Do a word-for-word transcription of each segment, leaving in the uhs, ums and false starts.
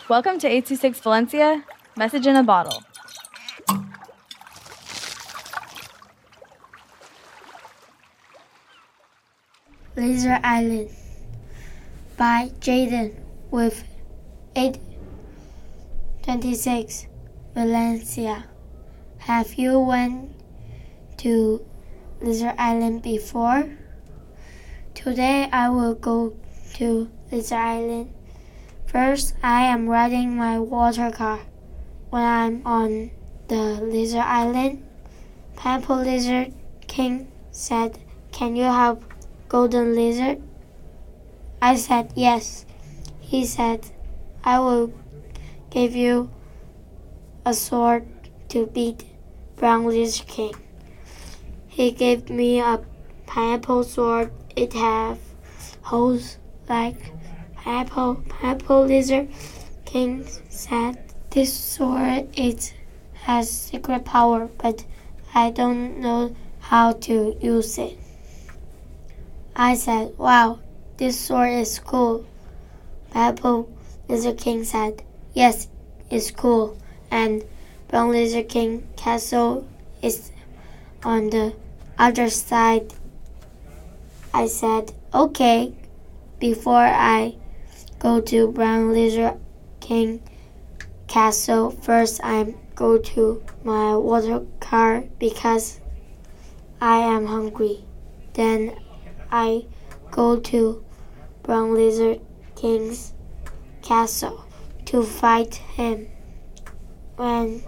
Welcome to eight two six Valencia, message in a bottle. Lizard Island by Jaden with eight twenty-six Valencia. Have you went to Lizard Island before? Today I will go to Lizard Island. First, I am riding my water car. When I'm on the Lizard Island, Pineapple Lizard King said, "Can you help Golden Lizard?" I said yes. He said, "I will give you a sword to beat Brown Lizard King." He gave me a pineapple sword. It has holes like pineapple. Pineapple Lizard King said, "This sword it has secret power, but I don't know how to use it." I said, "Wow, this sword is cool." Pineapple Lizard King said, "Yes, it's cool, and Brown Lizard King castle is on the other side." I said, "Okay." Before I go to Brown Lizard King castle, first I go to my water car because I am hungry. Then I go to Brown Lizard King's castle to fight him. When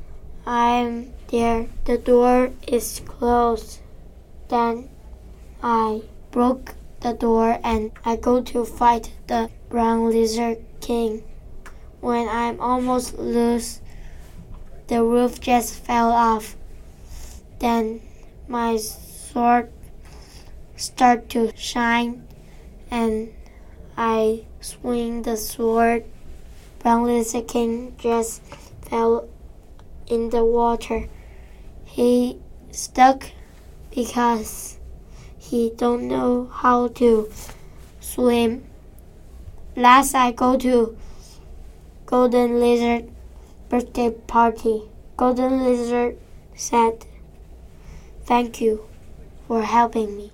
I'm there, the door is closed. Then I broke the door and I go to fight the Brown Lizard King. When I'm almost loose, the roof just fell off. Then my sword start to shine and I swing the sword. Brown Lizard King just fell in the water. He stuck because he don't know how to swim. Last I go to Golden Lizard birthday party. Golden Lizard said, "Thank you for helping me."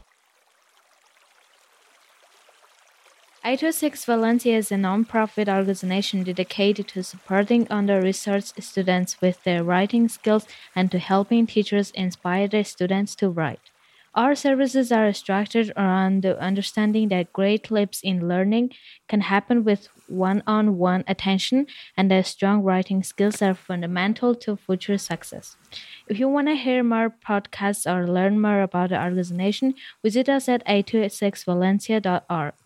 eight two six Valencia is a non-profit organization dedicated to supporting under-researched students with their writing skills and to helping teachers inspire their students to write. Our services are structured around the understanding that great leaps in learning can happen with one-on-one attention and that strong writing skills are fundamental to future success. If you want to hear more podcasts or learn more about the organization, visit us at eight two six valencia dot org.